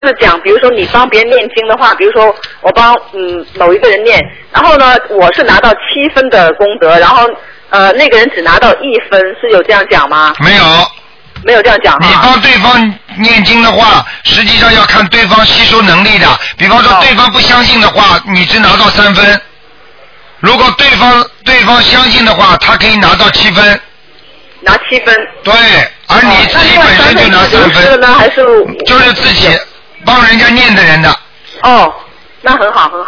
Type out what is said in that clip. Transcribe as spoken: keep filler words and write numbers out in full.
是讲，比如说你帮别人念经的话，比如说我帮嗯某一个人念，然后呢我是拿到七分的功德，然后呃那个人只拿到一分，是有这样讲吗？ 没有。 没有这样讲哈。 你帮对方念经的话，实际上要看对方吸收能力的。比方说对方不相信的话，你只拿到三分。如果对方对方相信的话，他可以拿到七分。 拿七分。 对，而你自己本身就拿三分。 是呢还是？ 就是自己帮人家念的人的。 哦，那很好很好。